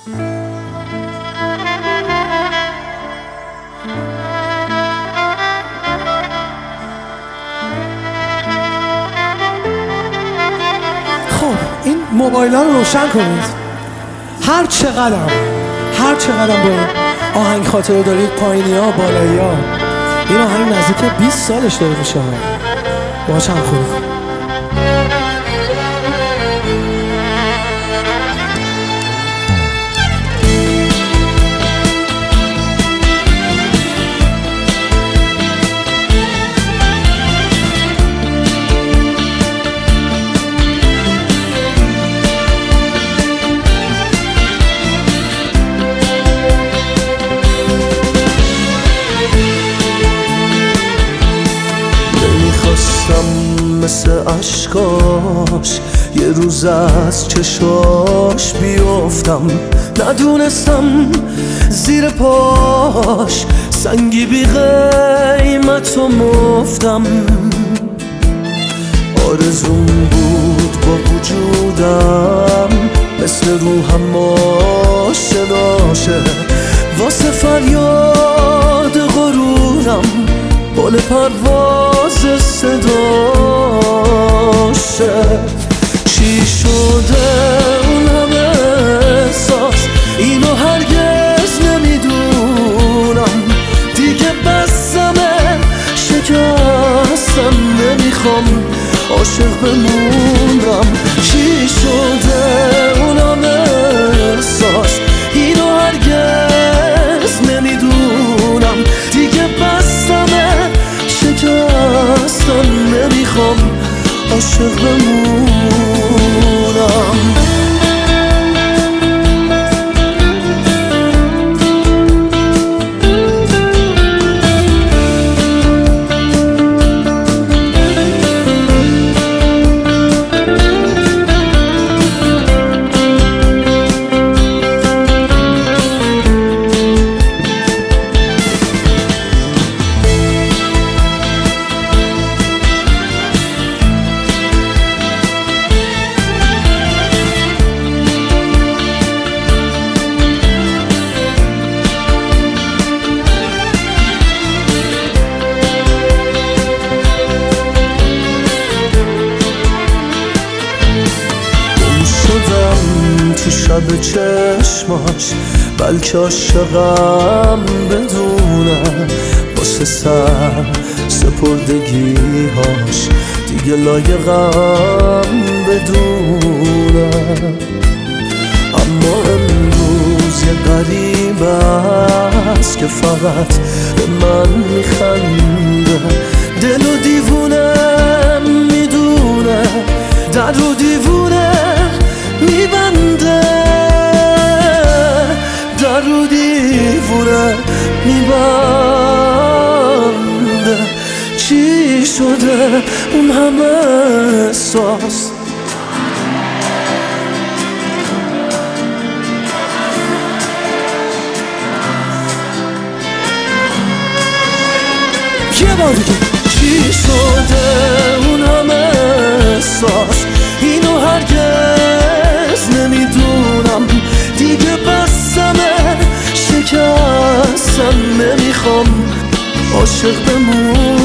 خب این موبایل ها رو روشن کنید. هر چقدر با این آهنگ خاطره دارید، پایینی ها بالایی ها، این آهنگ نزدیک 20 سالش داره میشه. باهاش هم خوری کن. مثل عشقاش یه روز از چشاش بیفتم، ندونستم زیر پاش سنگی بی قیمت و مفتم. آرزوم بود با وجودم مثل روحم آشناشه، واسه فریاد غرورم بال پرواز صداشه. چی شده اون همه احساس، اینو هرگز نمیدونم. دیگه بسمه شکستم، نمیخوام عاشق بمونم. چی شده اون همه احساس، اینو هرگز نمیدونم. دیگه بسمه شکستم، نمیخوام عاشق بمونم. تو شب چشماش بلکه عاشقم بدونه، واسه سر سپردگیهاش دیگه لایقم بدونه. اما امروز یه غریب است که فقط به من میخنده، دل و دیوونه میدونه، در و دیوونه میبنده، در رو دیوونه میبنده. چی شده اون همه احساس، یه بار دیگه. چی شده اون همه احساس، اینو هرگز نمیدونم. دیگه بسمه شکستم، نمیخوام عاشق بمونم.